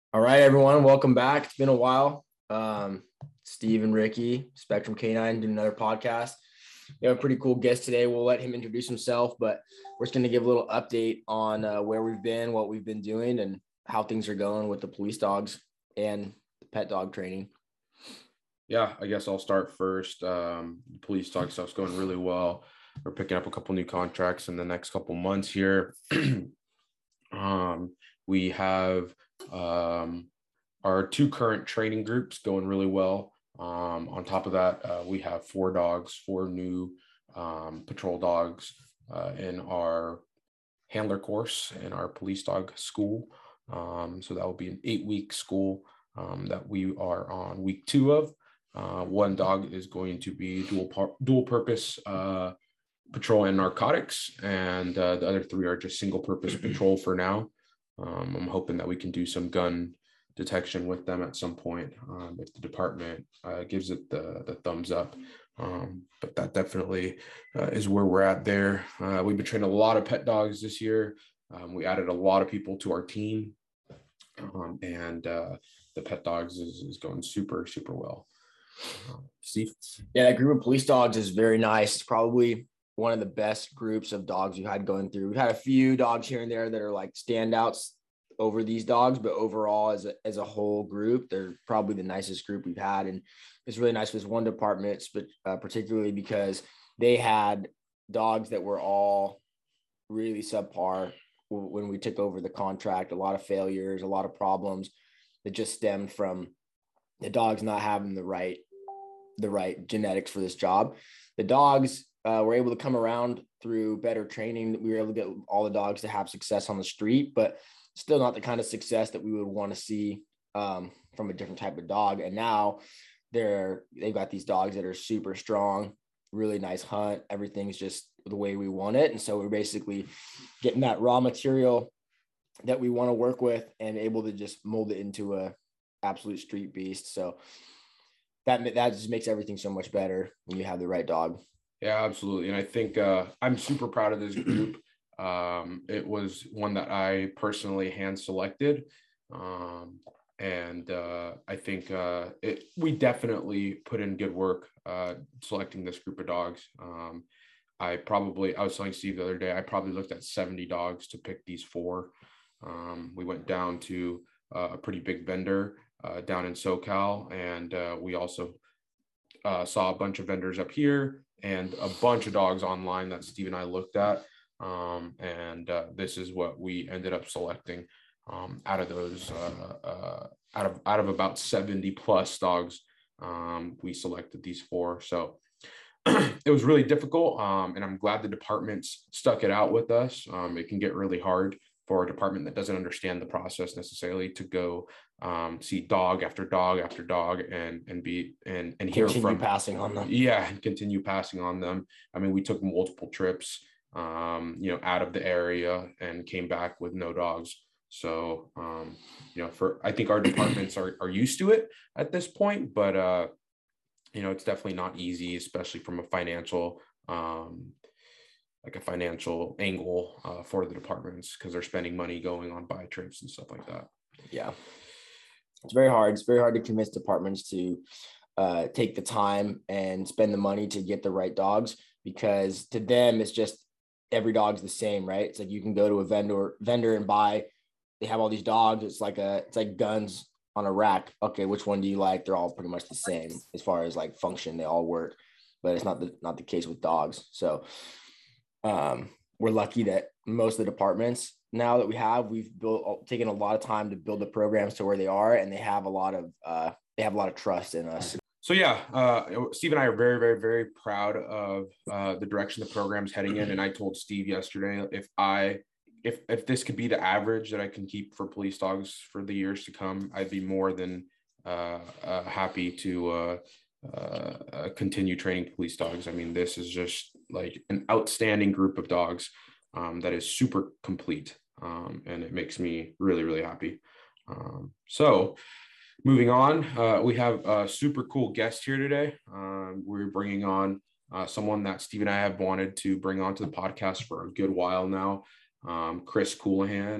All right, everyone, welcome back. It's been a while. Steve and Ricky, Spectrum K9, doing another podcast. We have a pretty cool guest today. We'll let him introduce himself, but we're just going to give a little update on where we've been, what we've been doing, and how things are going with the police dogs and the pet dog training. Yeah, I guess I'll start first. The police dog stuff's going really well. We're picking up a couple new contracts in the next couple months here. We have our two current training groups going really well. On top of that, we have four new patrol dogs in our handler course in our police dog school. So that will be an 8-week school that we are on week 2 of. One dog is going to be dual purpose patrol and narcotics, and the other 3 are just single purpose patrol for now. I'm hoping that we can do some gun detection with them at some point if the department gives it the thumbs up. But that definitely is where we're at there. We've been training a lot of pet dogs this year. We added a lot of people to our team, and the pet dogs is going super, super well. Steve? Yeah, that group of police dogs is very nice. It's probably one of the best groups of dogs we've had going through. We've had a few dogs here and there that are like standouts over these dogs, but overall as a whole group, they're probably the nicest group we've had. And it's really nice with this one department, but particularly because they had dogs that were all really subpar when we took over the contract. A lot of failures, a lot of problems that just stemmed from the dogs not having the right genetics for this job. The dogs were able to come around through better training. We were able to get all the dogs to have success on the street, but still not the kind of success that we would want to see from a different type of dog. And now they've got these dogs that are super strong, really nice hunt. Everything's just the way we want it. And so we're basically getting that raw material that we want to work with and able to just mold it into a absolute street beast. So that just makes everything so much better when you have the right dog. Yeah, absolutely. And I think I'm super proud of this group. It was one that I personally hand selected. And I think we definitely put in good work selecting this group of dogs. I was telling Steve the other day, I probably looked at 70 dogs to pick these 4. We went down to a pretty big vendor down in SoCal, and we also saw a bunch of vendors up here and a bunch of dogs online that Steve and I looked at. And this is what we ended up selecting out of those, out of about 70 plus dogs. We selected these 4. So it was really difficult. And I'm glad the departments stuck it out with us. It can get really hard for a department that doesn't understand the process necessarily to go see dog after dog after dog and hear from passing on them. Yeah, and continue passing on them. I mean, we took multiple trips, out of the area and came back with no dogs. So, I think our departments are used to it at this point, but it's definitely not easy, especially from a financial angle for the departments, because they're spending money going on buy trips and stuff like that. Yeah, it's very hard. It's very hard to convince departments to take the time and spend the money to get the right dogs, because to them it's just every dog's the same, right? It's like you can go to a vendor and buy. They have all these dogs. It's like guns on a rack. Okay, which one do you like? They're all pretty much the same as far as like function. They all work, but it's not the case with dogs. So we're lucky that most of the departments now that we've taken a lot of time to build the programs to where they are, and they have a lot of trust in us. So yeah, Steve and I are very, very, very proud of the direction the program's heading in. And I told Steve yesterday, if this could be the average that I can keep for police dogs for the years to come, I'd be more than happy to continue training police dogs. I mean, this is just like an outstanding group of dogs that is super complete, and it makes me really, really happy. So moving on, we have a super cool guest here today. We're bringing on someone that Steve and I have wanted to bring onto the podcast for a good while now. Chris Coulahan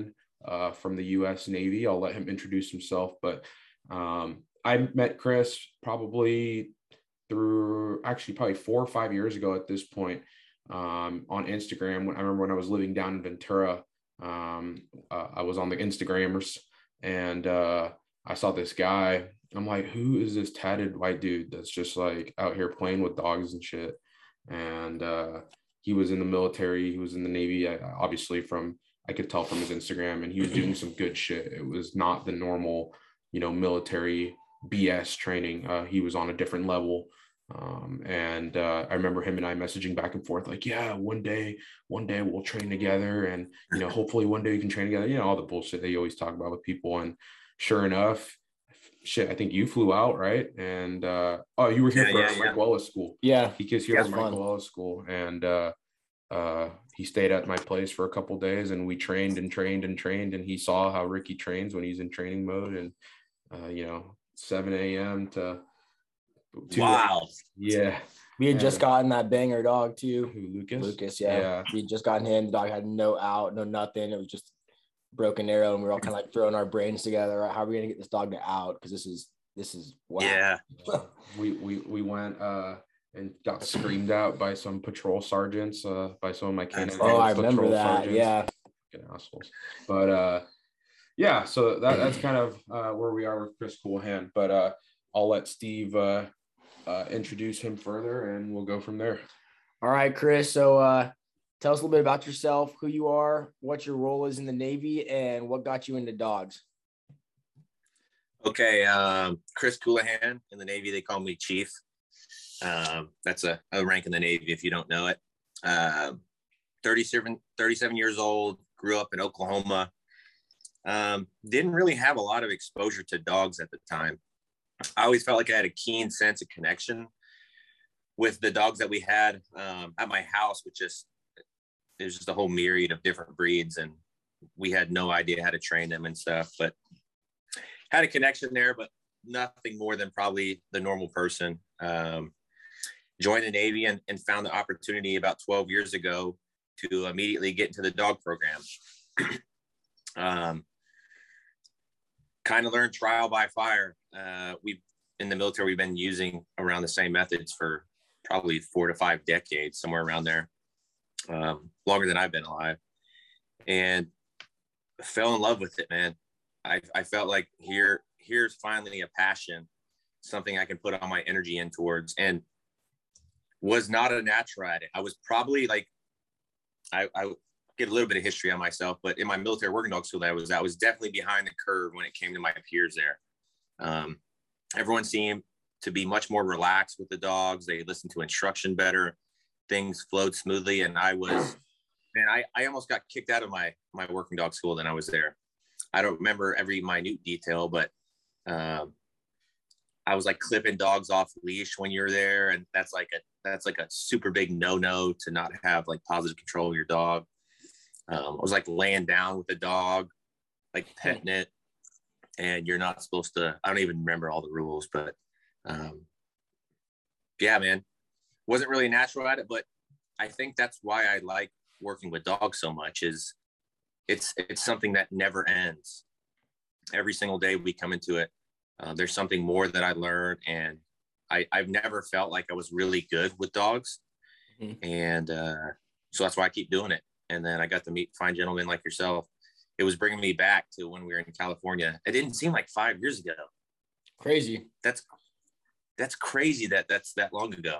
from the U.S. Navy. I'll let him introduce himself. But I met Chris probably probably 4 or 5 years ago at this point, on Instagram. I remember when I was living down in Ventura, I was on the Instagrammers, and I saw this guy. I'm like, who is this tatted white dude that's just like out here playing with dogs and shit? And he was in the military. He was in the Navy, obviously I could tell from his Instagram, and he was doing some good shit. It was not the normal, military BS training. He was on a different level. And I remember him and I messaging back and forth, like, yeah, one day we'll train together, and hopefully one day we can train together, all the bullshit that you always talk about with people. And sure enough, shit, I think you flew out, right? And you were here for Mike Wallace school. Yeah, he was here for Mike Wallace school, and he stayed at my place for a couple of days, and we trained, and he saw how Ricky trains when he's in training mode. And 7 a.m. to 2 wow. Yeah. We had just gotten that banger dog too. Who, Lucas? Yeah. We just gotten him. The dog had no out, no nothing. It was just broken arrow, and we were all kind of like throwing our brains together. Right? How are we gonna get this dog to out? Because this is wow. Yeah. we went and got screamed out by some patrol sergeants, by some of my canine. Oh, I remember that. Sergeants. Yeah. Fucking assholes. But yeah, so that's kind of where we are with Chris Coolhand. But I'll let Steve introduce him further, and we'll go from there. All right, Chris. So tell us a little bit about yourself, who you are, what your role is in the Navy, and what got you into dogs. Okay, Chris Coolhand. In the Navy, they call me Chief. That's a rank in the Navy if you don't know it. 37 years old, grew up in Oklahoma. Didn't really have a lot of exposure to dogs at the time. I always felt like I had a keen sense of connection with the dogs that we had at my house, which it was just a whole myriad of different breeds, and we had no idea how to train them and stuff, but had a connection there, but nothing more than probably the normal person. Joined the Navy and found the opportunity about 12 years ago to immediately get into the dog program. Kind of learned trial by fire. In the military, we've been using around the same methods for probably 4 to 5 decades, somewhere around there, longer than I've been alive, and fell in love with it, man. I felt like here's finally a passion, something I can put all my energy in towards, and was not a natural at it. I was probably like, I get a little bit of history on myself, but in my military working dog school that I was definitely behind the curve when it came to my peers there. Everyone seemed to be much more relaxed with the dogs. They listened to instruction better. Things flowed smoothly. And I almost got kicked out of my working dog school when I was there. I don't remember every minute detail, but I was like clipping dogs off leash when you're there. And that's like a super big no to not have like positive control of your dog. I was like laying down with the dog, like petting it, and you're not supposed to, I don't even remember all the rules, but yeah, man, wasn't really natural at it, but I think that's why I like working with dogs so much. Is it's something that never ends. Every single day we come into it, there's something more that I learned, and I've never felt like I was really good with dogs. Mm-hmm. And so that's why I keep doing it. And then I got to meet fine gentlemen like yourself. It was bringing me back to when we were in California. It didn't seem like 5 years ago. Crazy. That's crazy that's that long ago.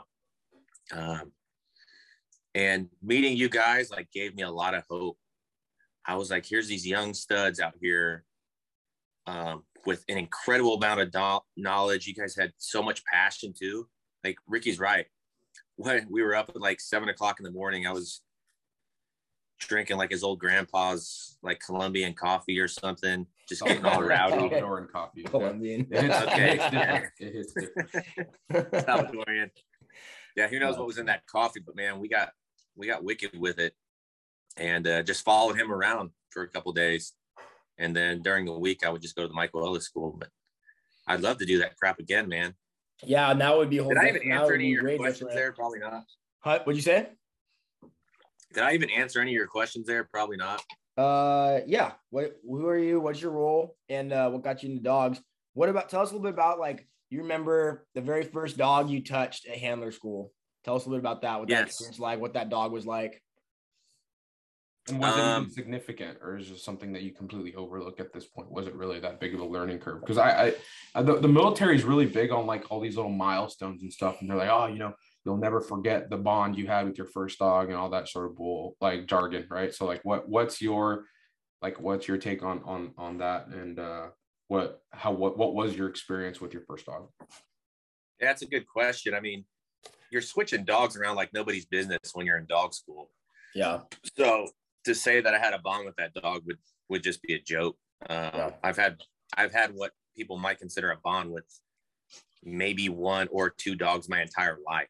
And meeting you guys like gave me a lot of hope. I was like, here's these young studs out here with an incredible amount of knowledge. You guys had so much passion too. Like Ricky's right. When we were up at like 7 o'clock in the morning, I was drinking like his old grandpa's like Colombian coffee or something, just getting all rowdy. Salvadoran coffee. Colombian. Okay. It hits different. Salvadorian. Yeah, who knows what was in that coffee, but man, we got wicked with it, and just followed him around for a couple of days. And then during the week, I would just go to the Michael Ellis school. But I'd love to do that crap again, man. Yeah, and that would be a whole. Did I even answer any of your questions there? Probably not. What'd you say? Did I even answer any of your questions there? Probably not. Yeah. Who are you? What's your role? And what got you into dogs? Tell us a little bit about, like, you remember the very first dog you touched at handler school. Tell us a little bit about that, what that experience like, what that dog was like. And was it even significant, or is it something that you completely overlook at this point? Was it really that big of a learning curve? Because the military is really big on like all these little milestones and stuff, and they're like, oh, you'll never forget the bond you had with your first dog and all that sort of bull, like, jargon, right? So like, what's your take on that, and what was your experience with your first dog? Yeah, that's a good question. I mean, you're switching dogs around like nobody's business when you're in dog school. Yeah. So to say that I had a bond with that dog would just be a joke. I've had what people might consider a bond with maybe one or two dogs my entire life.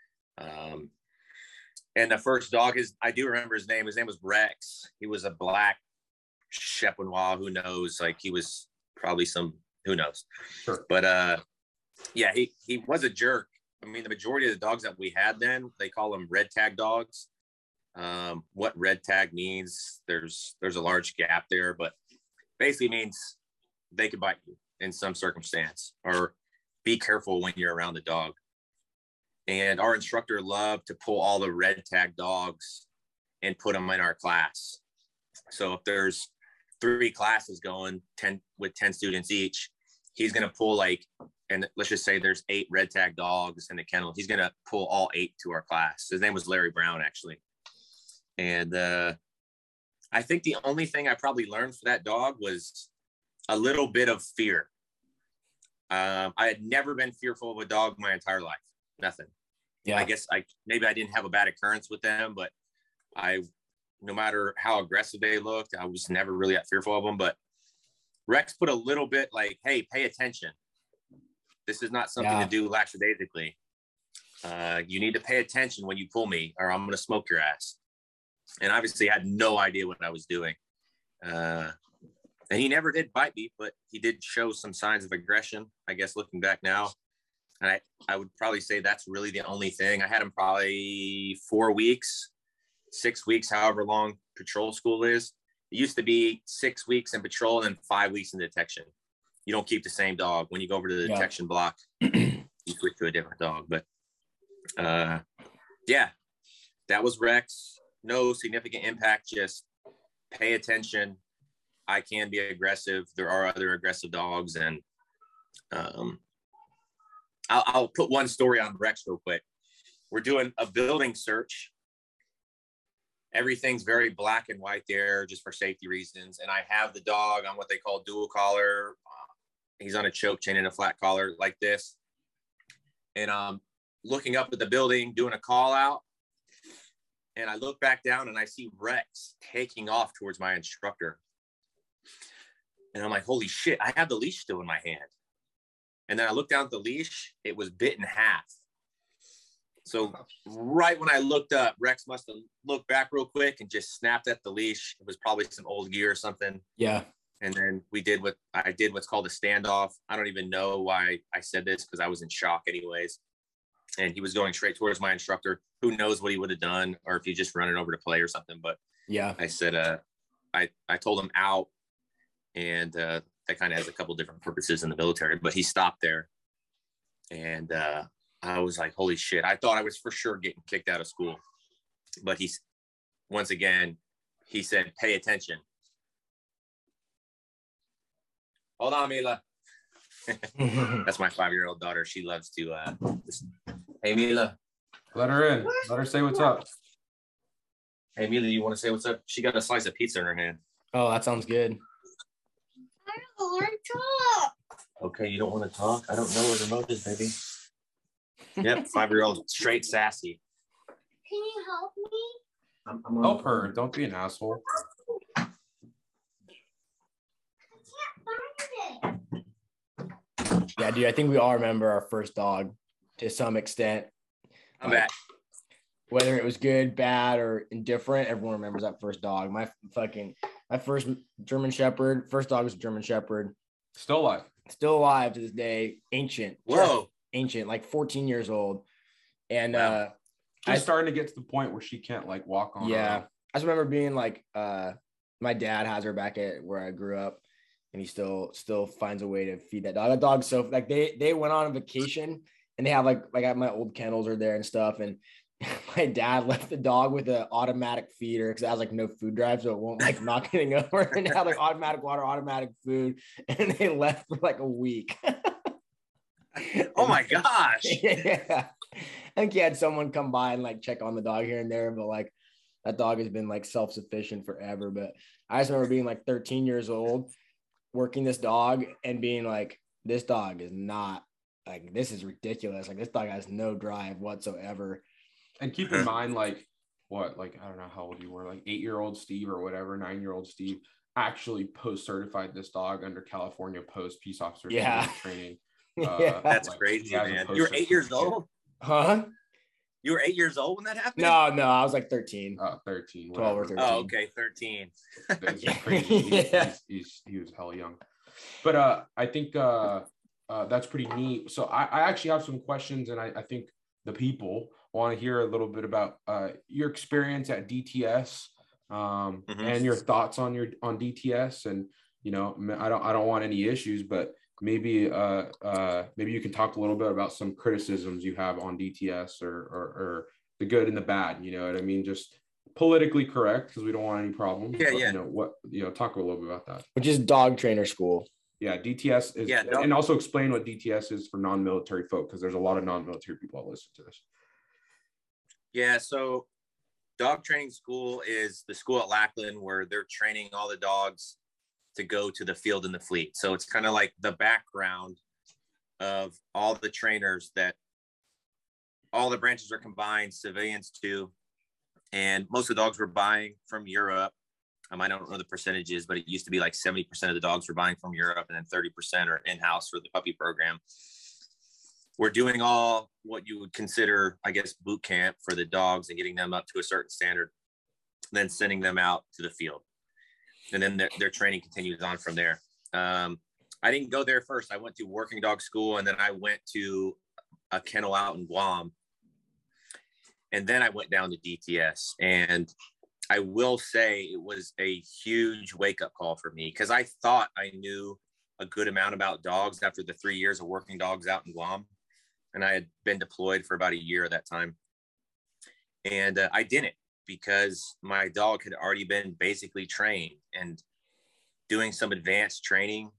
And the first dog I do remember his name. His name was Rex. He was a black Champenois. Who knows? Like, he was probably who knows? Sure. But yeah, he was a jerk. I mean, the majority of the dogs that we had then, they call them red tag dogs. What red tag means, there's a large gap there, but basically means they could bite you in some circumstance, or be careful when you're around the dog. And our instructor loved to pull all the red tag dogs and put them in our class. So if there's 3 classes going, 10 students each, he's going to pull and let's just say there's 8 red tag dogs in the kennel. He's going to pull all 8 to our class. His name was Larry Brown, actually. And I think the only thing I probably learned for that dog was a little bit of fear. I had never been fearful of a dog my entire life. Nothing. Yeah. I guess maybe I didn't have a bad occurrence with them, but no matter how aggressive they looked, I was never really that fearful of them. But Rex put a little bit like, hey, pay attention. This is not something to do lackadaisically. You need to pay attention when you pull me, or I'm going to smoke your ass. And obviously I had no idea what I was doing. And he never did bite me, but he did show some signs of aggression, I guess, looking back now. And I would probably say that's really the only thing. I had him probably 4 weeks, 6 weeks, however long patrol school is. It used to be 6 weeks in patrol and then 5 weeks in detection. You don't keep the same dog. When you go over to the detection block, you switch to a different dog. But yeah, that was Rex. No significant impact, just pay attention. I can be aggressive. There are other aggressive dogs. And I'll put one story on Rex real quick. We're doing a building search. Everything's very black and white there just for safety reasons. And I have the dog on what they call dual collar. He's on a choke chain and a flat collar like this. And I'm looking up at the building, doing a call out. And I look back down and I see Rex taking off towards my instructor. And I'm like, holy shit, I have the leash still in my hand. And then I looked down at the leash, it was bit in half. So right when I looked up, Rex must have looked back real quick and just snapped at the leash. It was probably some old gear or something. Yeah. And then I did what's called a standoff. I don't even know why I said this, because I was in shock anyways. And he was going straight towards my instructor. Who knows what he would have done, or if he just running over to play or something. But yeah, I said, I told him out, and that kind of has a couple different purposes in the military, but he stopped there. And I was like, holy shit. I thought I was for sure getting kicked out of school. But once again, he said, pay attention. Hold on, Mila. That's my 5-year-old daughter. She loves to, hey, Mila. Let her in. Let her say what's up. Hey, Mila, you want to say what's up? She got a slice of pizza in her hand. Oh, that sounds good. I don't want to talk. Okay, you don't want to talk? I don't know where the remote is, baby. Yep, 5-year-old, straight sassy. Can you help me? I'm help her. Don't be an asshole. Yeah, dude, I think we all remember our first dog to some extent. I'm back. Whether it was good, bad, or indifferent, everyone remembers that first dog. My first German Shepherd, first dog was a German Shepherd. Still alive. Still alive to this day. Ancient. Whoa. Ancient, like 14 years old. And wow. Just starting to get to the point where she can't like walk on. Yeah. I just remember being like My dad has her back at where I grew up, and he still finds a way to feed that dog. That dog, so like they went on a vacation, and they have like my old kennels are there and stuff, and my dad left the dog with an automatic feeder because it has like no food drive, so it won't like knock anything over, and they have like automatic water, automatic food, and they left for like a week. Oh my gosh. Yeah. I think he had someone come by and like check on the dog here and there, but like that dog has been like self-sufficient forever. But I just remember being like 13 years old, working this dog and being like, this dog is not like, this is ridiculous. Like this dog has no drive whatsoever. And keep in mind, like I don't know how old you were, like 8-year-old Steve or whatever, 9-year-old Steve actually post-certified this dog under California Post Peace Officer training. Yeah. That's like, crazy, man. You were 8 years old? Huh? You were 8 years old when that happened? No, I was like 13. 13. 12 or 13. Oh, okay, 13. That's crazy. He was hella young. But I think that's pretty neat. So I actually have some questions, and I think the people want to hear a little bit about your experience at DTS and your thoughts on DTS. And, you know, I don't want any issues, but maybe you can talk a little bit about some criticisms you have on DTS or the good and the bad, you know what I mean? Just politically correct, because we don't want any problems. Yeah, but, you know, talk a little bit about that. Which is dog trainer school. Yeah, DTS is, and also explain what DTS is for non-military folk, because there's a lot of non-military people that listen to this. Yeah, so dog training school is the school at Lackland where they're training all the dogs to go to the field in the fleet. So it's kind of like the background of all the trainers that all the branches are combined, civilians too. And most of the dogs we're buying from Europe. I don't know the percentages, but it used to be like 70% of the dogs were buying from Europe, and then 30% are in-house for the puppy program. We're doing all what you would consider, I guess, boot camp for the dogs and getting them up to a certain standard, then sending them out to the field. And then their training continues on from there. I didn't go there first. I went to working dog school, and then I went to a kennel out in Guam. And then I went down to DTS. And I will say it was a huge wake-up call for me, because I thought I knew a good amount about dogs after the 3 years of working dogs out in Guam. And I had been deployed for about a year at that time. And I didn't, because my dog had already been basically trained and doing some advanced training.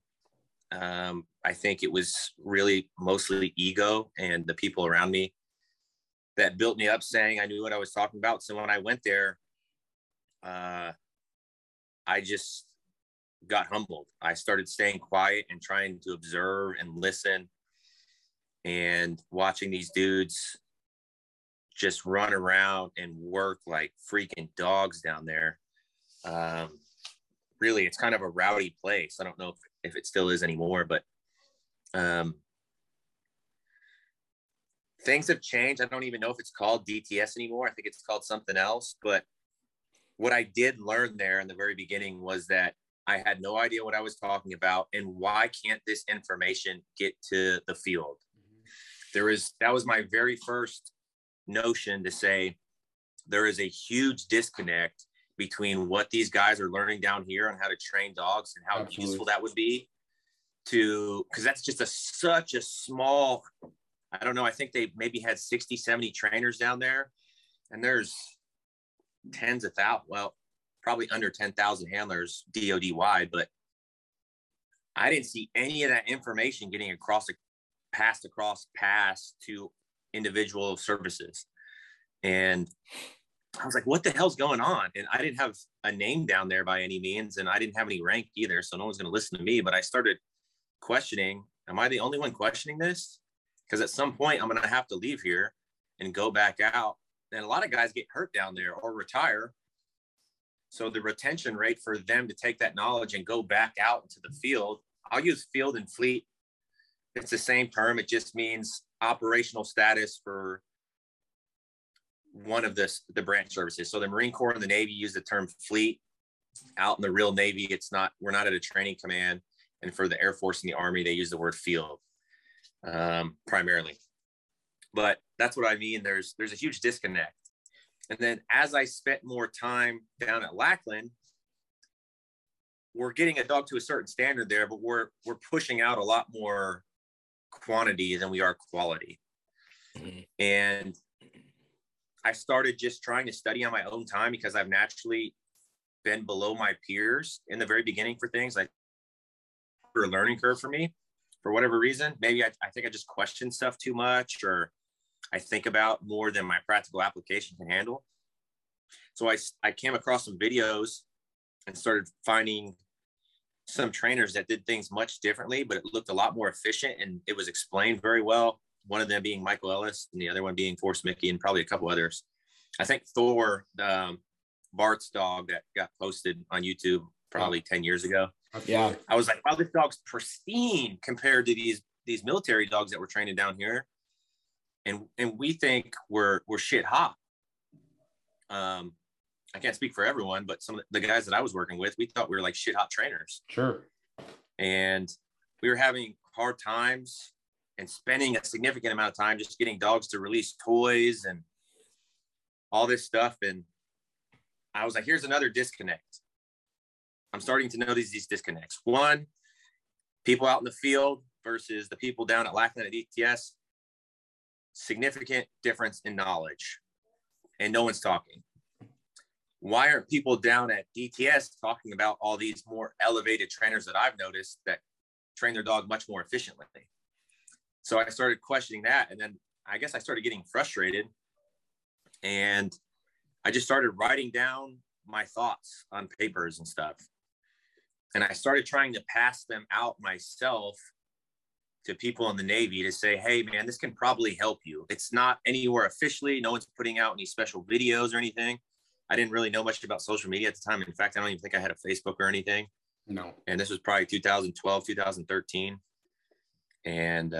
I think it was really mostly ego and the people around me that built me up, saying I knew what I was talking about. So when I went there, I just got humbled. I started staying quiet and trying to observe and listen, and watching these dudes just run around and work like freaking dogs down there. Really, it's kind of a rowdy place. I don't know if it still is anymore, but things have changed. I don't even know if it's called DTS anymore. I think it's called something else. But what I did learn there in the very beginning was that I had no idea what I was talking about, and why can't this information get to the field? That was my very first notion, to say there is a huge disconnect between what these guys are learning down here on how to train dogs and how useful that would be because that's just such a small, I don't know, I think they maybe had 60, 70 trainers down there, and there's tens of thousands, well, probably under 10,000 handlers DOD wide, but I didn't see any of that information getting passed to individual services. And I was like, what the hell's going on? And I didn't have a name down there by any means, and I didn't have any rank either, so no one's going to listen to me. But I started questioning, am I the only one questioning this? Because at some point I'm going to have to leave here and go back out. And a lot of guys get hurt down there or retire. So the retention rate for them to take that knowledge and go back out into the field, I'll use field and fleet. It's the same term. It just means operational status for one of the branch services. So the Marine Corps and the Navy use the term fleet. Out in the real Navy, we're not at a training command. And for the Air Force and the Army, they use the word field primarily. But that's what I mean. There's a huge disconnect. And then as I spent more time down at Lackland, we're getting a dog to a certain standard there, but we're pushing out a lot more quantity than we are quality. And I started just trying to study on my own time because I've naturally been below my peers in the very beginning for things. Like, for a learning curve for me, for whatever reason. Maybe I think I just question stuff too much, or I think about more than my practical application can handle. So I came across some videos and started finding some trainers that did things much differently, but it looked a lot more efficient and it was explained very well. One of them being Michael Ellis and the other one being Forrest Mickey and probably a couple others. I think Thor, Bart's dog that got posted on YouTube probably 10 years ago. Yeah. I was like, wow, this dog's pristine compared to these military dogs that we're training down here. And we think we're shit hot. I can't speak for everyone, but some of the guys that I was working with, we thought we were like shit hot trainers. Sure. And we were having hard times and spending a significant amount of time just getting dogs to release toys and all this stuff. And I was like, here's another disconnect. I'm starting to notice these disconnects. One, people out in the field versus the people down at Lackland at DTS, significant difference in knowledge, and no one's talking. Why aren't people down at DTS talking about all these more elevated trainers that I've noticed that train their dog much more efficiently? So I started questioning that. And then I guess I started getting frustrated, and I just started writing down my thoughts on papers and stuff. And I started trying to pass them out myself to people in the Navy to say, hey man, this can probably help you. It's not anywhere officially. No one's putting out any special videos or anything. I didn't really know much about social media at the time. In fact, I don't even think I had a Facebook or anything. No. And this was probably 2012, 2013. And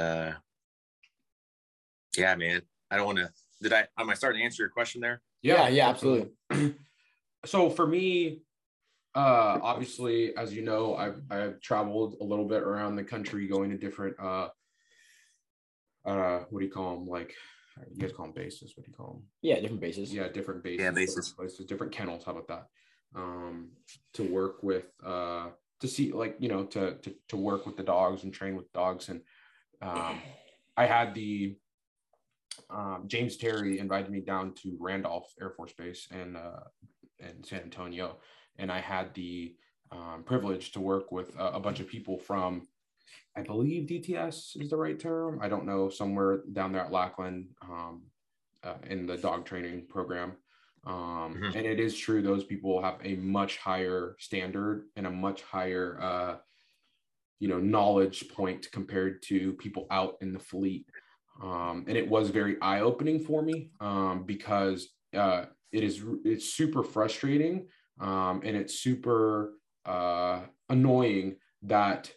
yeah, man, I don't want to, am I starting to answer your question there? Yeah, absolutely. So for me, obviously, as you know, I've traveled a little bit around the country going to different, what do you call them? Like, you guys call them bases. What do you call them? Yeah, different bases. Yeah, different bases. Yeah, bases. Different places, different kennels. How about that? To work with, to see, like, you know, to work with the dogs and train with dogs. And I had the, James Terry invited me down to Randolph Air Force Base in San Antonio. And I had the privilege to work with a bunch of people from, I believe DTS is the right term. I don't know, somewhere down there at Lackland in the dog training program. And it is true, those people have a much higher standard and a much higher, knowledge point compared to people out in the fleet. And it was very eye-opening for me because it's super frustrating. And it's super annoying that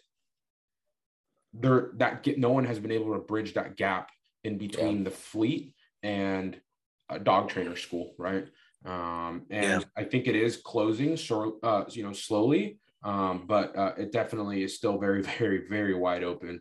no one has been able to bridge that gap in between the fleet and a dog trainer school, right? And I think it is closing, slowly, but it definitely is still very, very, very wide open.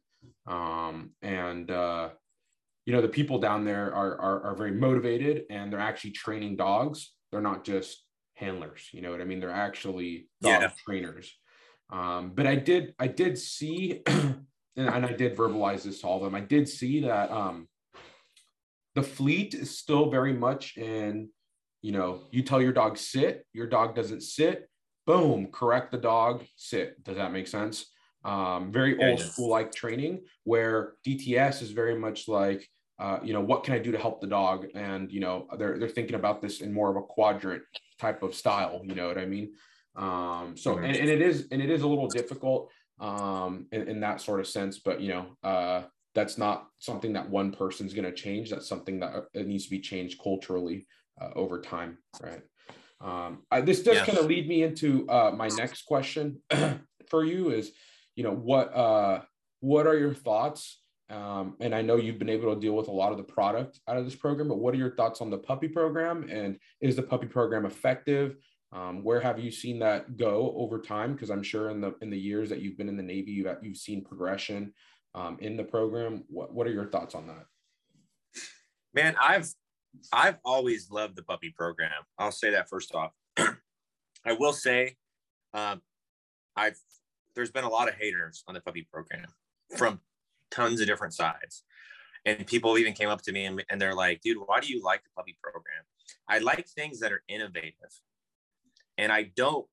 The people down there are very motivated, and they're actually training dogs. They're not just handlers, you know what I mean? They're actually dog trainers. But I did see, and I did verbalize this to all of them. I did see that the fleet is still very much in, you tell your dog sit, your dog doesn't sit, boom, correct the dog, sit. Does that make sense? Very old school like training, where DTS is very much like, what can I do to help the dog? And, they're thinking about this in more of a quadrant type of style, you know what I mean? And it is a little difficult in that sort of sense, but that's not something that one person's going to change. That's something that it needs to be changed culturally over time, right? This does kind of lead me into my next question for you is, what are your thoughts? And I know you've been able to deal with a lot of the product out of this program, but what are your thoughts on the puppy program? And is the puppy program effective? Where have you seen that go over time? Because I'm sure in the years that you've been in the Navy, you've seen progression in the program. What are your thoughts on that? Man, I've always loved the puppy program. I'll say that first off. I will say, there's been a lot of haters on the puppy program from tons of different sides. And people even came up to me and they're like, dude, why do you like the puppy program? I like things that are innovative. And I don't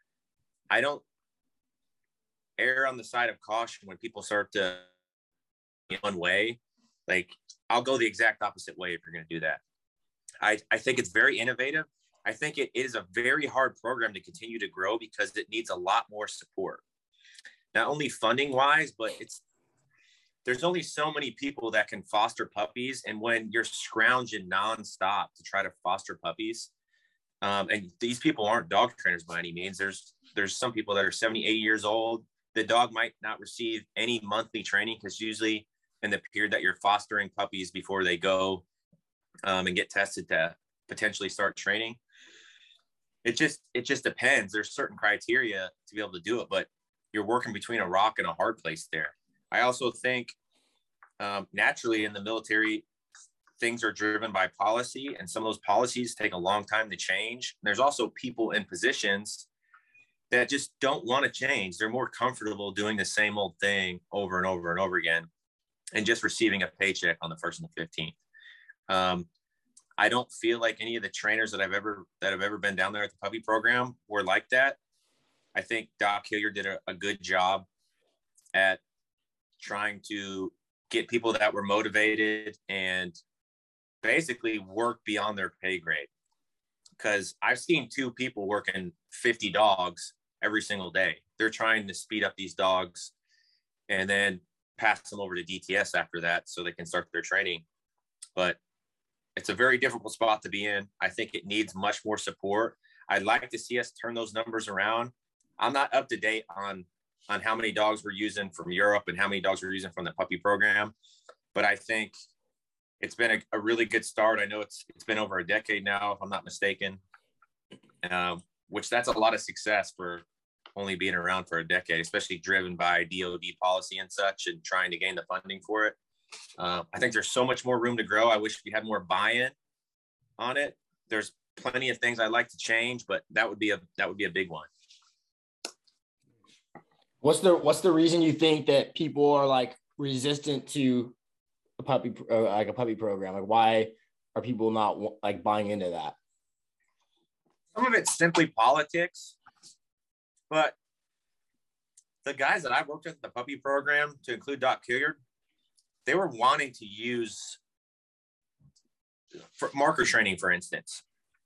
err on the side of caution when people start to one way. Like, I'll go the exact opposite way if you're going to do that. I think it's very innovative. I think it is a very hard program to continue to grow because it needs a lot more support, not only funding wise, but there's only so many people that can foster puppies. And when you're scrounging nonstop to try to foster puppies, and these people aren't dog trainers by any means. There's some people that are 70, 80 years old. The dog might not receive any monthly training because usually in the period that you're fostering puppies before they go and get tested to potentially start training, it just depends. There's certain criteria to be able to do it, but you're working between a rock and a hard place there. I also think naturally in the military, things are driven by policy, and some of those policies take a long time to change. There's also people in positions that just don't want to change. They're more comfortable doing the same old thing over and over and over again and just receiving a paycheck on the 1st and the 15th. I don't feel like any of the trainers that have ever been down there at the puppy program were like that. I think Doc Hilliard did a good job at trying to get people that were motivated and basically work beyond their pay grade. Because I've seen 2 people working 50 dogs every single day. They're trying to speed up these dogs and then pass them over to DTS after that so they can start their training. But it's a very difficult spot to be in. I think it needs much more support. I'd like to see us turn those numbers around. I'm not up to date on how many dogs we're using from Europe and how many dogs we're using from the puppy program, but I think it's been a really good start. I know it's been over a decade now, if I'm not mistaken, which that's a lot of success for only being around for a decade, especially driven by DOD policy and such and trying to gain the funding for it. I think there's so much more room to grow. I wish we had more buy-in on it. There's plenty of things I'd like to change, but that would be a big one. What's the reason you think that people are like resistant to a puppy program? Like, why are people not like buying into that? Some of it's simply politics, but the guys that I worked with at the puppy program, to include Doc Hilliard, they were wanting to use for marker training, for instance.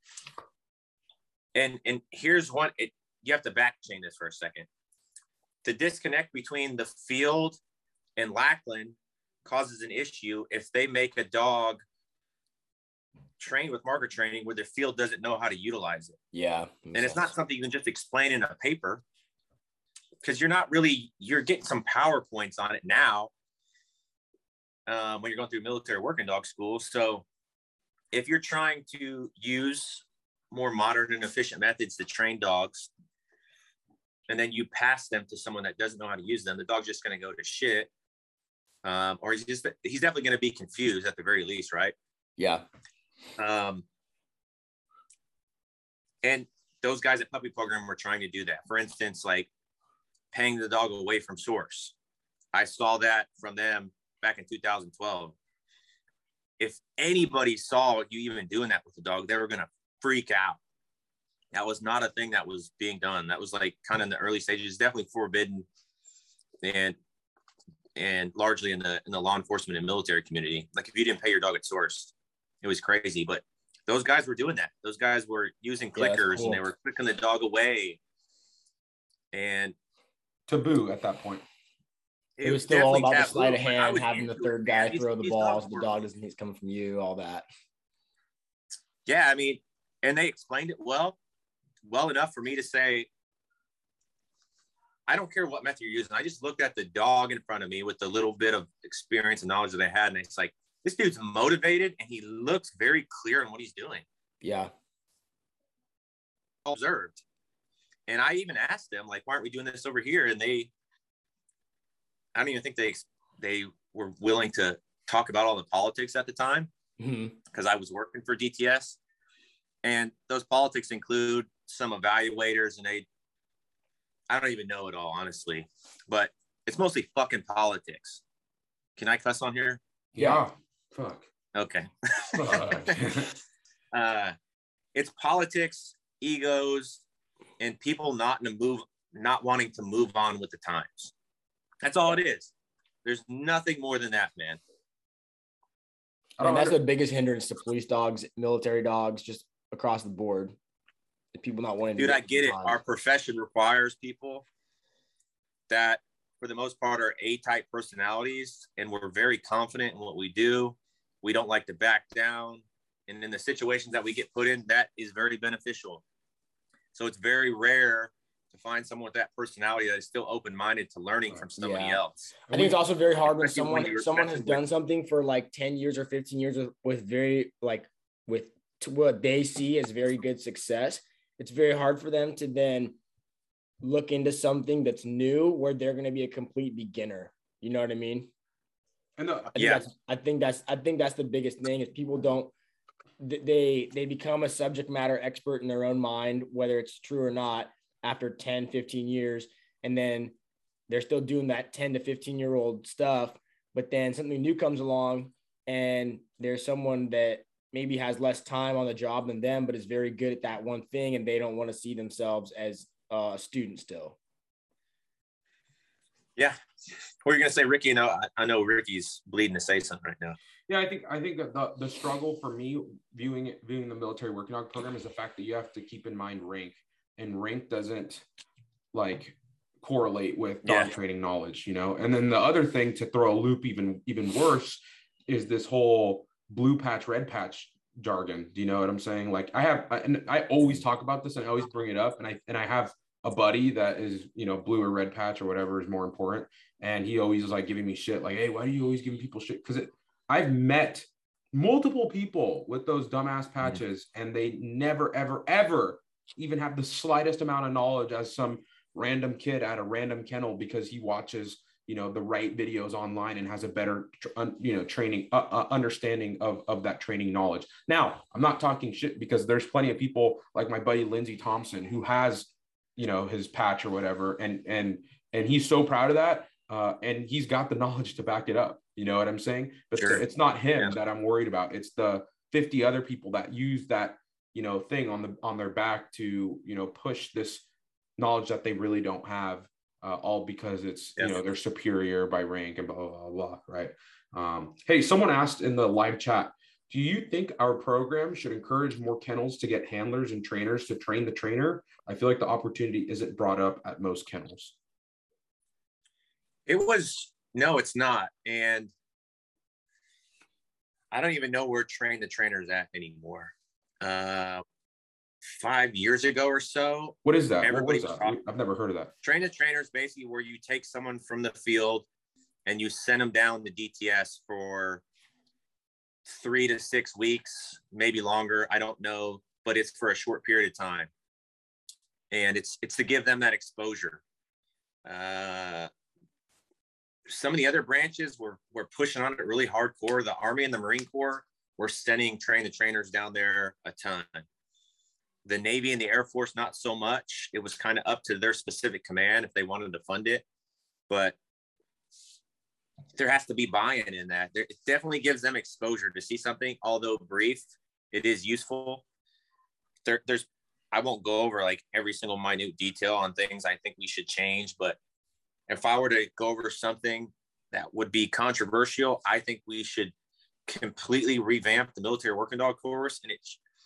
And here's one, you have to back chain this for a second. The disconnect between the field and Lackland causes an issue if they make a dog train with marker training where the field doesn't know how to utilize it. Yeah. And it's not something you can just explain in a paper, because you're getting some PowerPoints on it now when you're going through military working dog school. So if you're trying to use more modern and efficient methods to train dogs, and then you pass them to someone that doesn't know how to use them, the dog's just going to go to shit. Or he's definitely going to be confused at the very least, right? Yeah. And those guys at puppy program were trying to do that. For instance, like paying the dog away from source. I saw that from them back in 2012. If anybody saw you even doing that with the dog, they were going to freak out. That was not a thing that was being done. That was like kind of in the early stages, definitely forbidden, and largely in the law enforcement and military community. Like if you didn't pay your dog at source, it was crazy. But those guys were doing that. Those guys were using clickers, and they were clicking the dog away. And taboo at that point. It was still all about the sleight of hand, having the third guy throw the ball so the dog doesn't think it's coming from you, all that. Yeah, I mean, and they explained it well enough for me to say, I don't care what method you're using. I just looked at the dog in front of me with the little bit of experience and knowledge that I had, and it's like, this dude's motivated and he looks very clear in what he's doing. Yeah. Observed. And I even asked them, like, why aren't we doing this over here? And I don't even think they were willing to talk about all the politics at the time, because I was working for DTS. And those politics include some evaluators, and I don't even know it all, honestly, but it's mostly fucking politics. Can I cuss on here? Yeah. Fuck. Okay. Fuck. It's politics, egos, and people not wanting to move on with the times. That's all it is. There's nothing more than that, man. And that's the biggest hindrance to police dogs, military dogs, just across the board. The people not wanting to. Dude, I get it. Our profession requires people that, for the most part, are A-type personalities, and we're very confident in what we do. We don't like to back down. And in the situations that we get put in, that is very beneficial. So it's very rare to find someone with that personality that is still open-minded to learning from somebody else. I think it's also very hard when someone has done something for like 10 years or 15 years with what they see as very good success. It's very hard for them to then look into something that's new where they're going to be a complete beginner. You know what I mean? I think that's the biggest thing is people don't, they become a subject matter expert in their own mind, whether it's true or not, after 10, 15 years. And then they're still doing that 10 to 15-year-old stuff. But then something new comes along and there's someone that maybe has less time on the job than them, but is very good at that one thing. And they don't want to see themselves as a student still. Yeah. What are you going to say, Ricky? I know Ricky's bleeding to say something right now. Yeah, I think that the struggle for me viewing the military working dog program is the fact that you have to keep in mind rank, and rank doesn't like correlate with dog training knowledge, you know. And then the other thing to throw a loop even worse is this whole blue patch, red patch jargon. Do you know what I'm saying? Like I always talk about this and I always bring it up, and I have a buddy that is, you know, blue or red patch or whatever is more important, and he always is like giving me shit like, hey, why do you always giving people shit? Because I've met multiple people with those dumbass patches and they never, ever, ever even have the slightest amount of knowledge as some random kid at a random kennel because he watches, you know, the right videos online and has a better, training, understanding of that training knowledge. Now, I'm not talking shit because there's plenty of people like my buddy, Lindsey Thompson, who has, you know, his patch or whatever. And he's so proud of that. And he's got the knowledge to back it up. You know what I'm saying? But it's not him that I'm worried about. It's the 50 other people that use that, you know, thing on their back to, you know, push this knowledge that they really don't have, all because it's, you know, they're superior by rank and blah, blah, blah, right? Hey, someone asked in the live chat, do you think our program should encourage more kennels to get handlers and trainers to train the trainer? I feel like the opportunity isn't brought up at most kennels. No, it's not. And I don't even know where Train the Trainer's at anymore. 5 years ago or so. What is that? Everybody was that? I've never heard of that. Train the Trainer is basically where you take someone from the field and you send them down the DTS for 3 to 6 weeks, maybe longer. I don't know, but it's for a short period of time. And it's to give them that exposure. Some of the other branches were pushing on it really hardcore. The Army and the Marine Corps were sending Train the Trainers down there a ton. The Navy and the Air Force, not so much. It was kind of up to their specific command if they wanted to fund it. But there has to be buy-in in that. It definitely gives them exposure to see something, although brief, it is useful. I won't go over like every single minute detail on things I think we should change, but if I were to go over something that would be controversial, I think we should completely revamp the military working dog course. And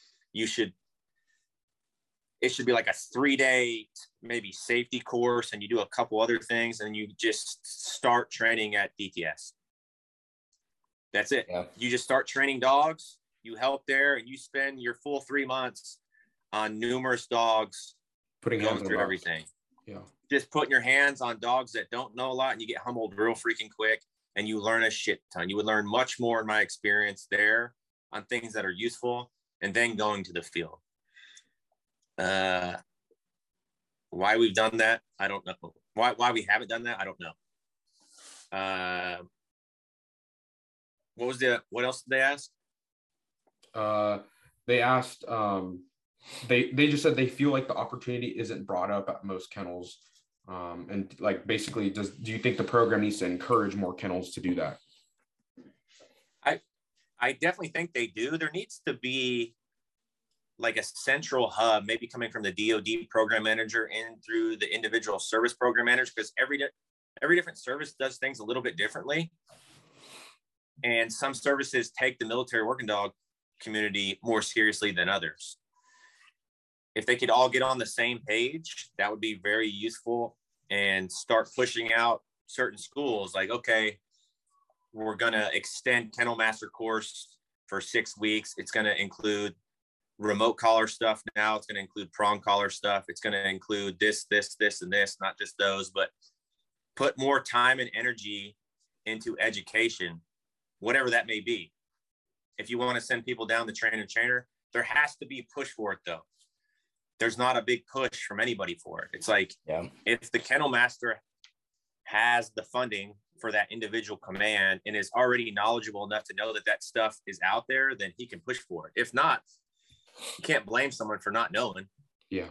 it should be like a 3-day, maybe safety course. And you do a couple other things and you just start training at DTS. That's it. Yeah. You just start training dogs, you help there, and you spend your full 3 months on numerous dogs, going through everything. Yeah. Just putting your hands on dogs that don't know a lot, and you get humbled real freaking quick, and you learn a shit ton. You would learn much more in my experience there on things that are useful, and then going to the field. Why we've done that, I don't know. Why we haven't done that, I don't know. What else did they ask? They asked, they just said they feel like the opportunity isn't brought up at most kennels. And like basically, do you think the program needs to encourage more kennels to do that? I definitely think they do. There needs to be like a central hub, maybe coming from the DoD program manager in through the individual service program manager, because every different service does things a little bit differently. And some services take the military working dog community more seriously than others. If they could all get on the same page, that would be very useful, and start pushing out certain schools like, okay, we're going to extend Kennel Master course for 6 weeks. It's going to include remote collar stuff now. It's going to include prong collar stuff. It's going to include this, and this, not just those, but put more time and energy into education, whatever that may be. If you want to send people down the trainer, there has to be push for it though. There's not a big push from anybody for it. It's like, if the Kennel Master has the funding for that individual command and is already knowledgeable enough to know that that stuff is out there, then he can push for it. If not, you can't blame someone for not knowing. Yeah.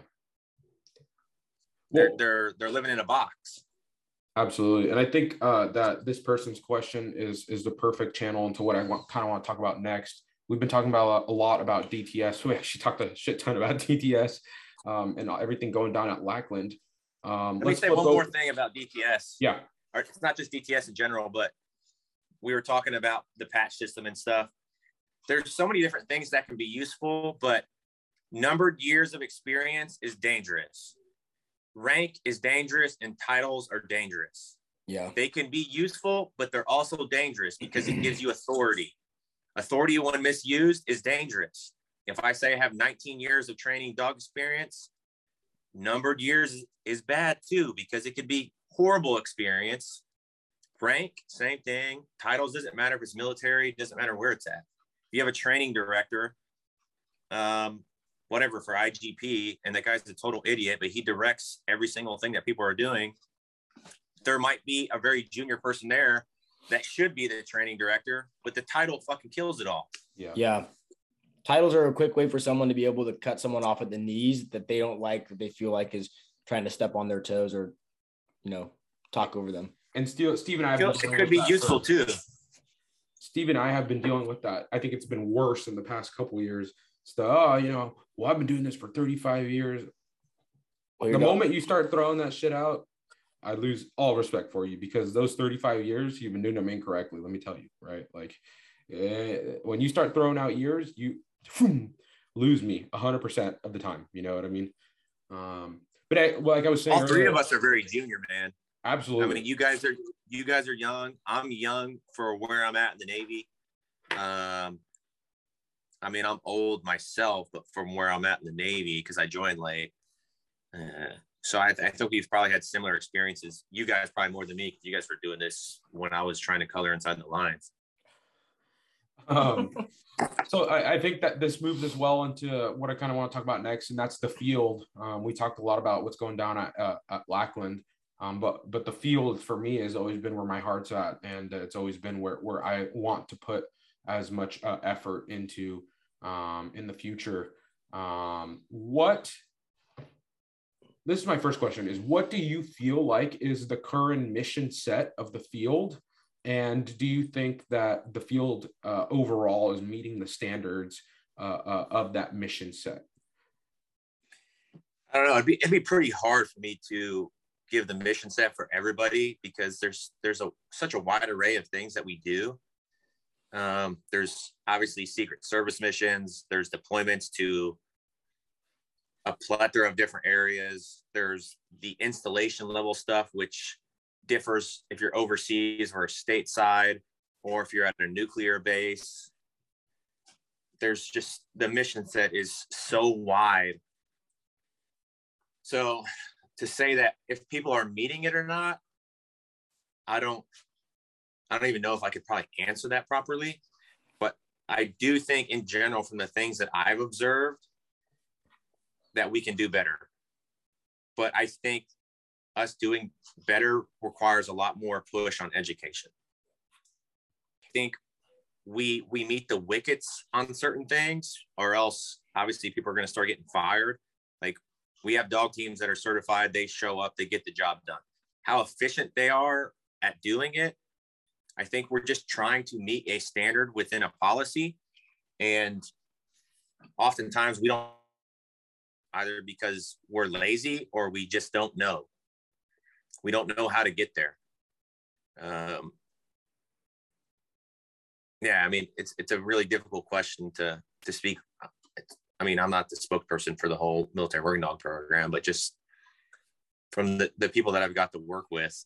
They're living in a box. Absolutely. And I think that this person's question is the perfect channel into what I kind of want to talk about next. We've been talking about a lot about DTS. We actually talked a shit ton about DTS and everything going down at Lackland. Let me say one more thing about DTS. Yeah. It's not just DTS in general, but we were talking about the patch system and stuff. There's so many different things that can be useful, but numbered years of experience is dangerous. Rank is dangerous, and titles are dangerous. Yeah. They can be useful, but they're also dangerous because it gives you authority. Authority, when misused, is dangerous. If I say I have 19 years of training dog experience, numbered years is bad too, because it could be horrible experience. Rank, same thing. Titles, doesn't matter if it's military, doesn't matter where it's at. If you have a training director, whatever, for IGP, and that guy's a total idiot, but he directs every single thing that people are doing, there might be a very junior person there that should be the training director, but the title fucking kills it all. Yeah. Titles are a quick way for someone to be able to cut someone off at the knees that they don't like, that they feel like is trying to step on their toes or, talk over them. And Steve and I it could be useful too. Steve and I have been dealing with that. I think it's been worse in the past couple of years. I've been doing this for 35 years. The moment you start throwing that shit out, I lose all respect for you, because those 35 years, you've been doing them incorrectly. Let me tell you, right? Like when you start throwing out years, you lose me 100% of the time. You know what I mean? But like I was saying, all three of us are very junior, man. Absolutely. I mean, you guys are young. I'm young for where I'm at in the Navy. I'm old myself, but from where I'm at in the Navy, because I joined late. So I think we've probably had similar experiences. You guys probably more than me, because you guys were doing this when I was trying to color inside the lines. So I think that this moves us well into what I kind of want to talk about next, and that's the field. We talked a lot about what's going down at Lackland, but the field for me has always been where my heart's at, and it's always been where I want to put as much effort into in the future. This is my first question: is what do you feel like is the current mission set of the field? And do you think that the field overall is meeting the standards of that mission set? I don't know. It'd be pretty hard for me to give the mission set for everybody, because there's such a wide array of things that we do. There's obviously secret service missions. There's deployments to a plethora of different areas. There's the installation level stuff, which differs if you're overseas or stateside, or if you're at a nuclear base. There's just, the mission set is so wide. So to say that if people are meeting it or not, I don't even know if I could probably answer that properly. But I do think in general, from the things that I've observed, that we can do better. But I think us doing better requires a lot more push on education. I think we meet the wickets on certain things, or else obviously people are going to start getting fired. Like We have dog teams that are certified. They show up, they get the job done. How efficient they are at doing it, I think we're just trying to meet a standard within a policy. And oftentimes we don't, either because we're lazy or we just don't know. We don't know how to get there. Yeah, I mean, it's a really difficult question to speak. I mean, I'm not the spokesperson for the whole military working dog program, but just from the people that I've got to work with,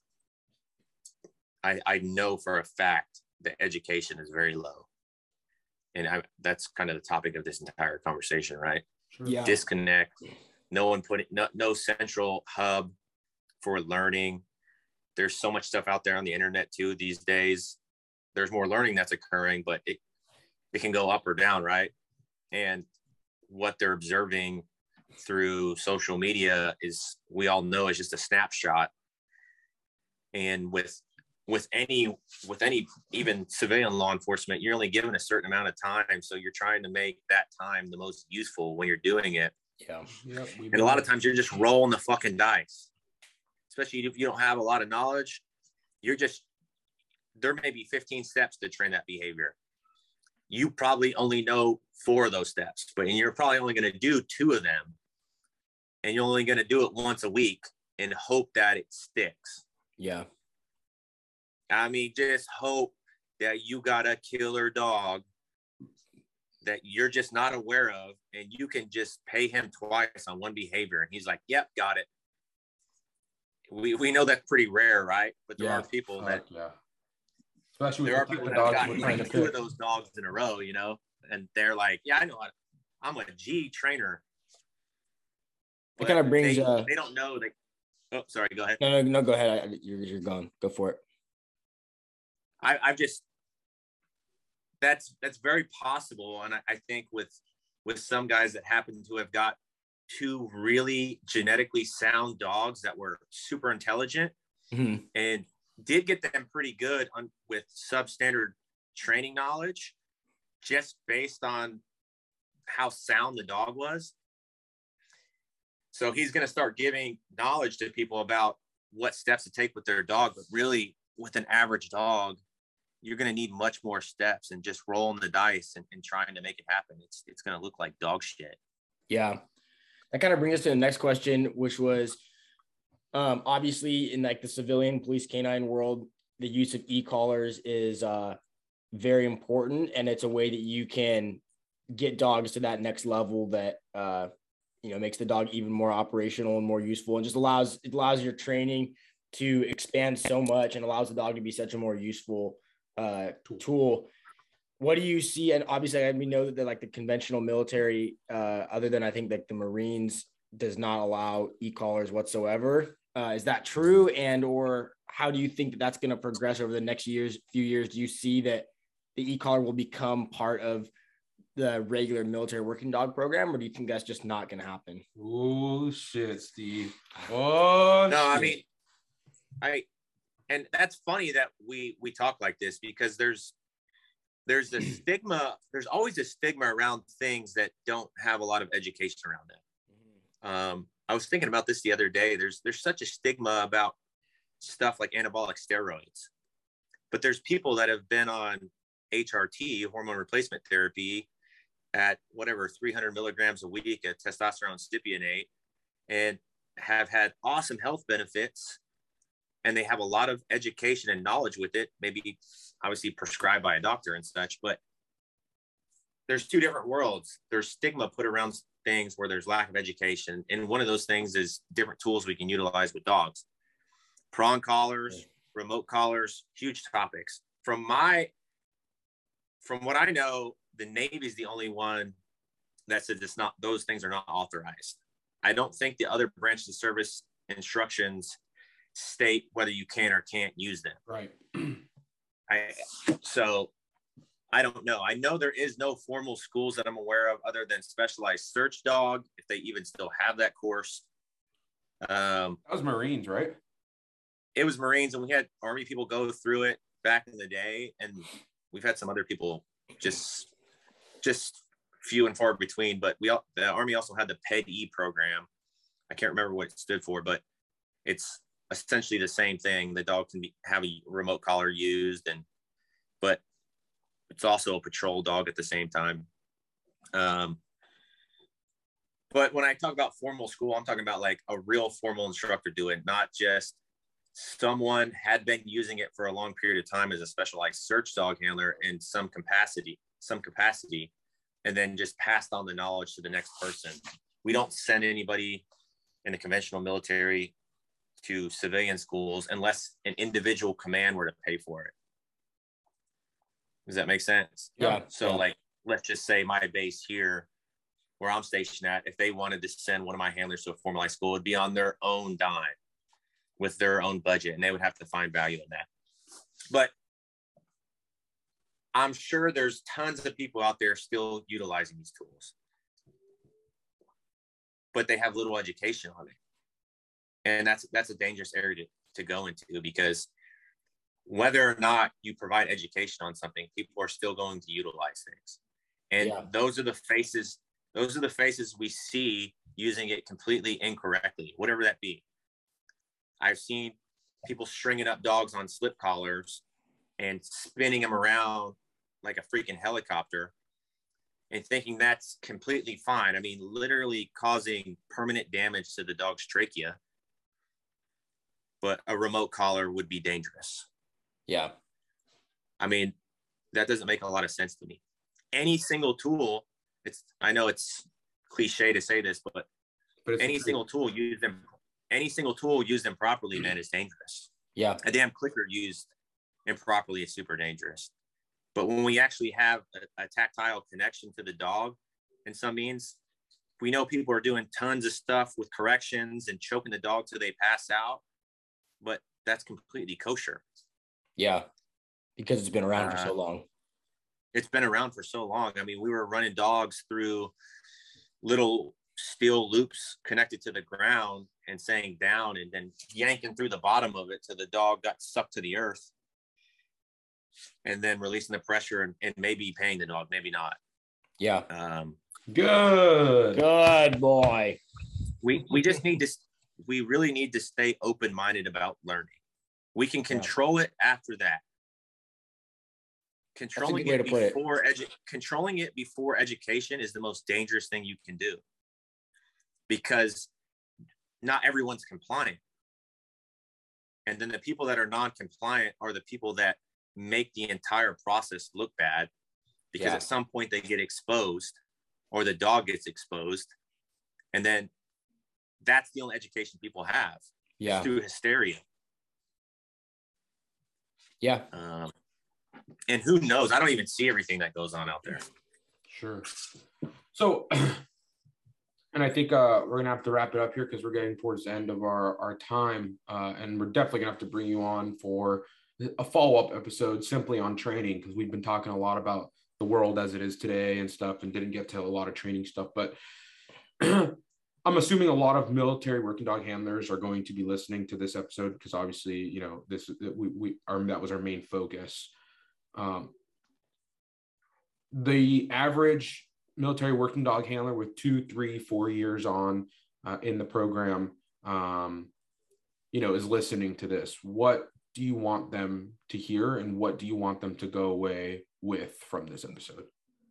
I know for a fact that education is very low. And that's kind of the topic of this entire conversation, right? Sure. Yeah. Disconnect, no one putting, no central hub for learning. There's so much stuff out there on the internet too these days. There's more learning that's occurring, but it can go up or down, right? And what they're observing through social media is, we all know, is just a snapshot. And with any even civilian law enforcement, you're only given a certain amount of time, so you're trying to make that time the most useful when you're doing it. Yeah. Yep, And a lot of times you're just rolling the fucking dice, especially if you don't have a lot of knowledge. There may be 15 steps to train that behavior. You probably only know 4 of those steps, but you're probably only going to do 2 of them, and you're only going to do it once a week and hope that it sticks. Yeah. I mean, just hope that you got a killer dog that you're just not aware of, and you can just pay him twice on one behavior, and he's like, yep, got it. We know that's pretty rare, right? But there are people that, yeah. Especially there are people that have gotten like 2 of those dogs in a row, you know, and they're like, yeah, I know I'm a G trainer. It kind of brings they don't know that. Oh, sorry, go ahead. No, go ahead. You're gone. Go for it. I've just, that's very possible. And I think with some guys that happen to have got 2 really genetically sound dogs that were super intelligent, Mm-hmm. and did get them pretty good with substandard training knowledge, just based on how sound the dog was. So he's going to start giving knowledge to people about what steps to take with their dog. But really, with an average dog, you're going to need much more steps and just rolling the dice and trying to make it happen. It's going to look like dog shit. Yeah. That kind of brings us to the next question, which was, obviously in like the civilian police canine world, the use of e-collars is very important, and it's a way that you can get dogs to that next level that makes the dog even more operational and more useful, and just allows your training to expand so much and allows the dog to be such a more useful tool. What do you see? And obviously, we know that like the conventional military, other than I think like the Marines, does not allow e-collars whatsoever. Is that true? And or how do you think that that's going to progress over the next few years? Do you see that the e-collar will become part of the regular military working dog program, or do you think that's just not going to happen? Oh shit, Steve. Oh no, shit. I mean, and that's funny that we talk like this, because there's a stigma. There's always a stigma around things that don't have a lot of education around them. I was thinking about this the other day. There's such a stigma about stuff like anabolic steroids, but there's people that have been on HRT, hormone replacement therapy, at whatever 300 milligrams a week at testosterone stipionate, and have had awesome health benefits, and they have a lot of education and knowledge with it, maybe obviously prescribed by a doctor and such. But there's 2 different worlds. There's stigma put around things where there's lack of education, and one of those things is different tools we can utilize with dogs. Prong collars, remote collars, huge topics. From what I know, the Navy is the only one that says those things are not authorized. I don't think the other branches of service instructions state whether you can or can't use them. Right. So I don't know. I know there is no formal schools that I'm aware of other than Specialized Search Dog, if they even still have that course. That was Marines, right? It was Marines, and we had Army people go through it back in the day, and we've had some other people just few and far between. But the Army also had the PED-E program. I can't remember what it stood for, but it's essentially the same thing. The dog can have a remote collar used, but it's also a patrol dog at the same time. But when I talk about formal school, I'm talking about like a real formal instructor doing, not just someone had been using it for a long period of time as a specialized search dog handler in some capacity, and then just passed on the knowledge to the next person. We don't send anybody in the conventional military to civilian schools unless an individual command were to pay for it. Does that make sense? Yeah. So yeah. like, let's just say my base here where I'm stationed at, if they wanted to send one of my handlers to a formalized school, it would be on their own dime with their own budget, and they would have to find value in that. But I'm sure there's tons of people out there still utilizing these tools, but they have little education on it. And that's a dangerous area to go into, because whether or not you provide education on something, people are still going to utilize things. And those are the faces we see using it completely incorrectly, whatever that be. I've seen people stringing up dogs on slip collars and spinning them around like a freaking helicopter and thinking that's completely fine. I mean, literally causing permanent damage to the dog's trachea. But a remote collar would be dangerous. Yeah. I mean, that doesn't make a lot of sense to me. Any single tool, I know it's cliche to say this, but any single tool used improperly, man, is dangerous. Yeah. A damn clicker used improperly is super dangerous. But when we actually have a tactile connection to the dog in some means, we know people are doing tons of stuff with corrections and choking the dog till they pass out, but that's completely kosher. Yeah, because it's been around for so long. It's been around for so long. I mean, we were running dogs through little steel loops connected to the ground and saying down, and then yanking through the bottom of it till the dog got sucked to the earth, and then releasing the pressure and maybe paying the dog, maybe not. Yeah. Good boy. We really need to stay open-minded about learning. We can control it after that. Controlling it before education is the most dangerous thing you can do, because not everyone's compliant. And then the people that are non-compliant are the people that make the entire process look bad, because at some point they get exposed, or the dog gets exposed. And then that's the only education people have. Yeah. Through hysteria. Yeah. And who knows? I don't even see everything that goes on out there. Sure. So, and I think we're going to have to wrap it up here because we're getting towards the end of our time. And we're definitely going to have to bring you on for a follow-up episode simply on training, because we've been talking a lot about the world as it is today and stuff, and didn't get to a lot of training stuff. But I'm assuming a lot of military working dog handlers are going to be listening to this episode, because obviously, you know, that was our main focus. The average military working dog handler with 2, 3, 4 years on in the program, you know, is listening to this. What do you want them to hear, and what do you want them to go away with from this episode?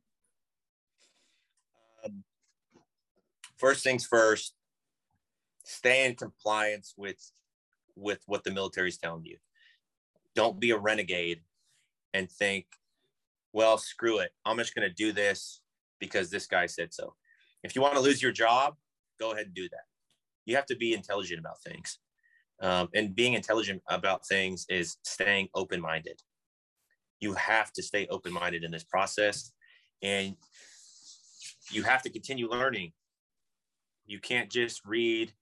First things first, stay in compliance with what the military is telling you. Don't be a renegade and think, well, screw it, I'm just going to do this because this guy said so. If you want to lose your job, go ahead and do that. You have to be intelligent about things. And being intelligent about things is staying open-minded. You have to stay open-minded in this process, and you have to continue learning. You can't just read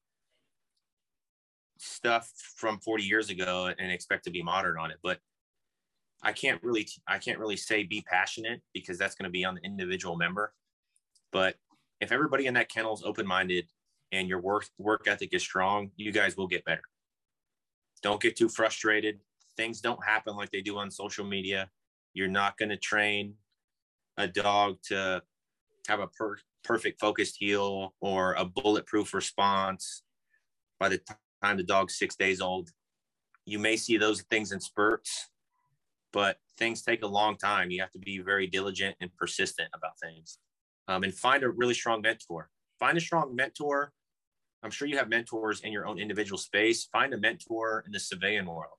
stuff from 40 years ago and expect to be modern on it. But I can't really say be passionate, because that's going to be on the individual member. But if everybody in that kennel is open-minded and your work ethic is strong, you guys will get better. Don't get too frustrated. Things don't happen like they do on social media. You're not going to train a dog to have a perfect focused heel or a bulletproof response by the time the dog's 6 days old. You may see those things in spurts, but things take a long time. You have to be very diligent and persistent about things, and find a really strong mentor. Find a strong mentor. I'm sure you have mentors in your own individual space. Find a mentor in the civilian world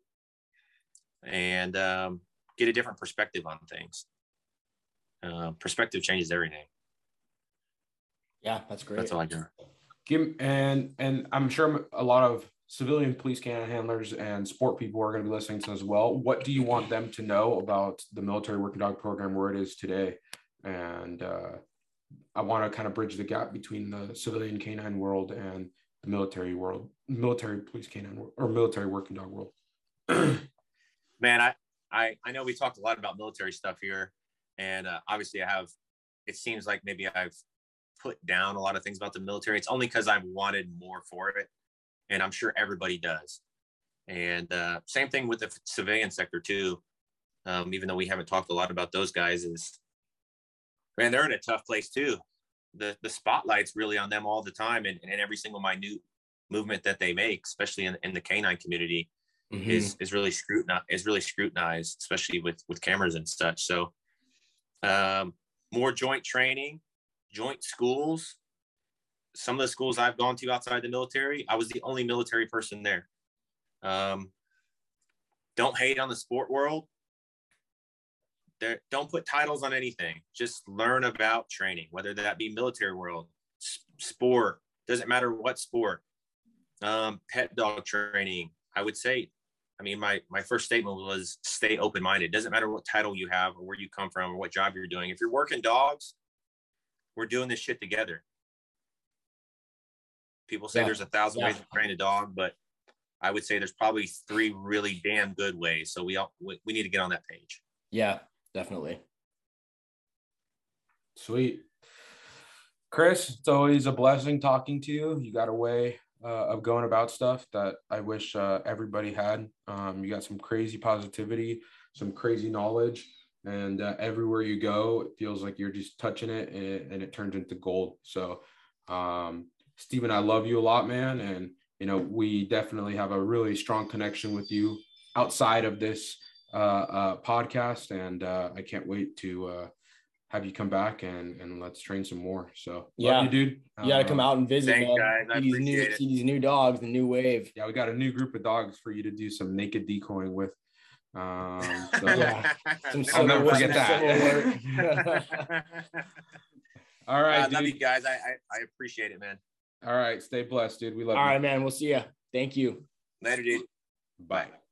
and get a different perspective on things. Perspective changes everything. Yeah, that's great. That's all I got. And I'm sure a lot of civilian police canine handlers and sport people are going to be listening to this as well. What do you want them to know about the military working dog program where it is today? And I want to kind of bridge the gap between the civilian canine world and the military world, military police canine world, or military working dog world. Man, I know we talked a lot about military stuff here, and obviously it seems like maybe I've put down a lot of things about the military. It's only because I've wanted more for it, and I'm sure everybody does. And same thing with the civilian sector too. Even though we haven't talked a lot about those guys, man, they're in a tough place too. The spotlight's really on them all the time, and every single minute movement that they make, especially in the canine community, is really scrutinized, especially with cameras and such. So more joint training, joint schools. Some of the schools I've gone to outside the military, I was the only military person there. Don't hate on the sport world. Don't put titles on anything. Just learn about training, whether that be military world, sport, doesn't matter what sport. Pet dog training, I would say, I mean, my first statement was stay open-minded. Doesn't matter what title you have or where you come from or what job you're doing. If you're working dogs, we're doing this shit together. People say there's 1,000 ways to train a dog, but I would say there's probably 3 really damn good ways. So we need to get on that page. Yeah, definitely. Sweet. Chris, it's always a blessing talking to you. You got a way of going about stuff that I wish everybody had. You got some crazy positivity, some crazy knowledge, and everywhere you go, it feels like you're just touching it and it turns into gold. So, Steven, I love you a lot, man. And, you know, we definitely have a really strong connection with you outside of this podcast. And I can't wait to have you come back and let's train some more. So love you, dude. You got to come out and visit, thanks, man. Guys. See these new dogs, the new wave. Yeah, we got a new group of dogs for you to do some naked decoying with. So I'll never forget that. All right, I love you guys. I appreciate it, man. All right, stay blessed, dude. We love you. All right, man. We'll see you. Thank you. Later, dude. Bye.